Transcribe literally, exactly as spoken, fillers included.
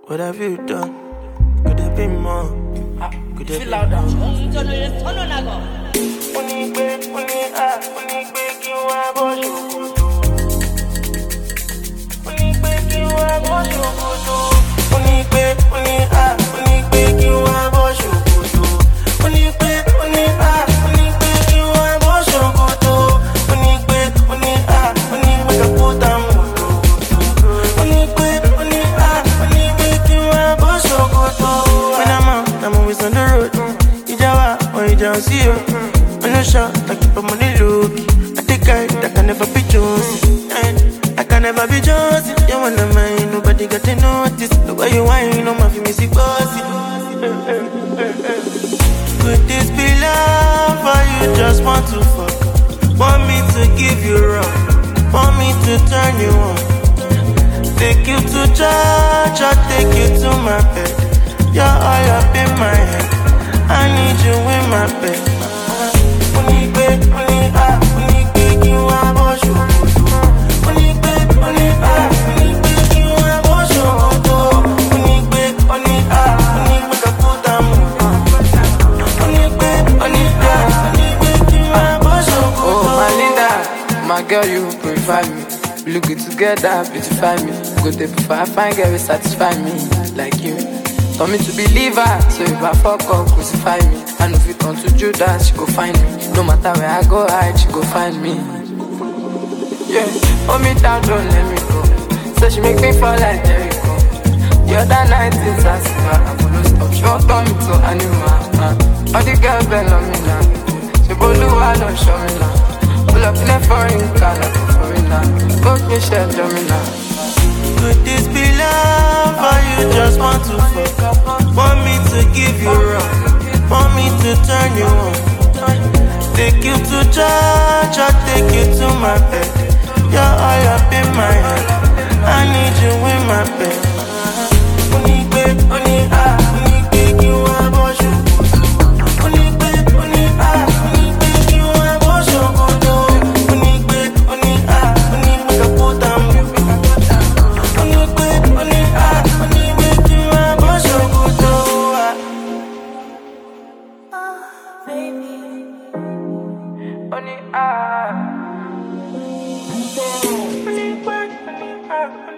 What have you done? Could have been more. Could have been more. See you, I'm not sure, like keep on the look. I think I, that can never be chosen. I can never be chosen. You wanna mind, nobody got to notice. The way you whine, no my music bossy. Could this be love, or you just want to fuck? Want me to give you wrong? Want me to turn you on? Take you to church, or take you to my bed. You're all up in my head. I need you in my bed. Only bed, only ah, only bed, you are boss. Only bed, only ah, only bed, you are boss. Only bed, only ah, only make a put down. Only bed, only ah, only bed, you are boss. Oh, my Linda, my girl, you purify me. We look good together, beautify me. Go there before I find girl, will satisfy me like you. Told me to believe her, so if I fuck up, crucify me. And if it comes to Judas, she go find me. No matter where I go hide, she go find me. Yeah, hold me down, don't let me go. So she make me fall like Jericho. The other night is a silver, I follow stop. She won't turn me to animal. Uh. All the girls been on me now. She bolu, I don't show me now. Pull up in a foreign car, like a foreigner. Both me share, show me now. Could this be love, or you just want to fuck? Want me to give you wrong? Want me to turn you on? Take you to church, or take you to my bed. You're all up in my head. I need you in my bed. Only bed, only ah, only bed, you are boss. Only bed, only ah, only bed, you are boss. Only bed, only ah, only make a put down. Only I. Only I.